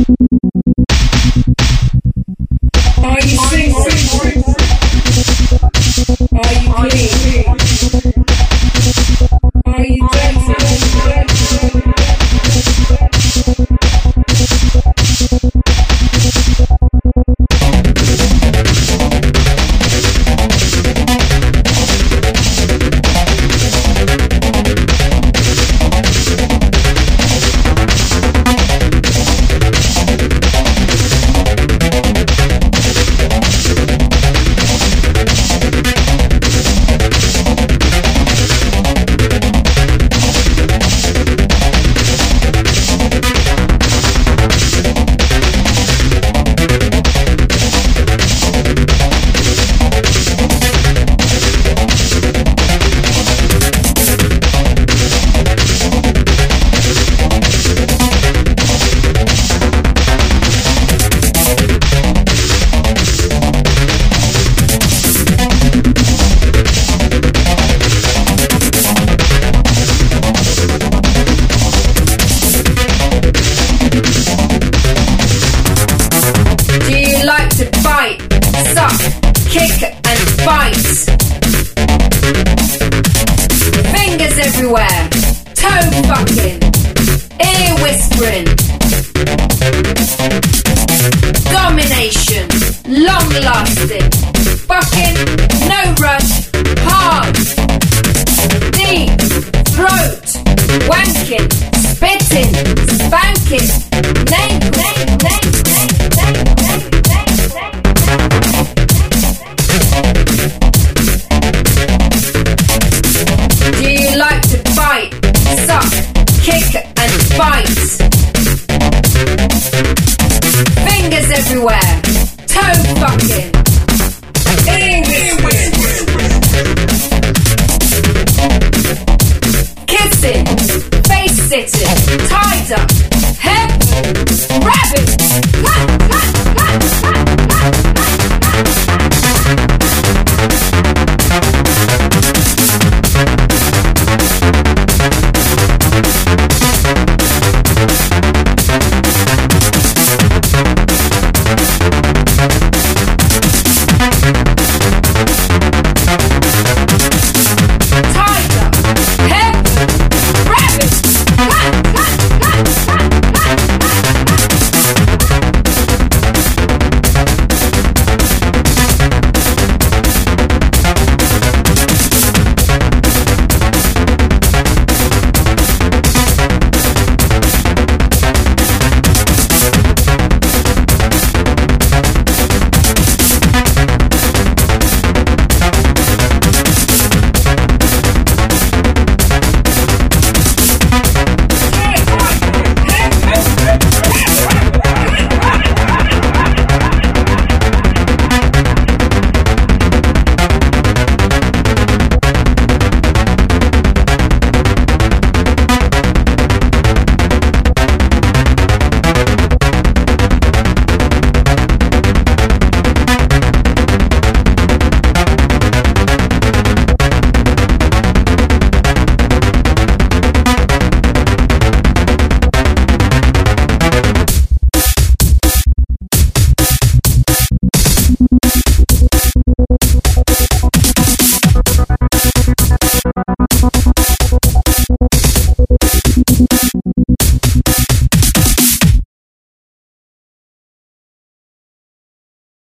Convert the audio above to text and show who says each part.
Speaker 1: Are you single? Are you clean? Are you dirty? Kick and bite. Fingers everywhere. Toe fucking. Ear whispering. Domination. Long lasting. Fucking. No rush. Hard. Deep. Throat. Wanking. Spitting. Spanking. Name. Do you like to bite, suck, kick and bite? Fingers everywhere, toe fucking, ear whispering, kissing, face sitting, tied up,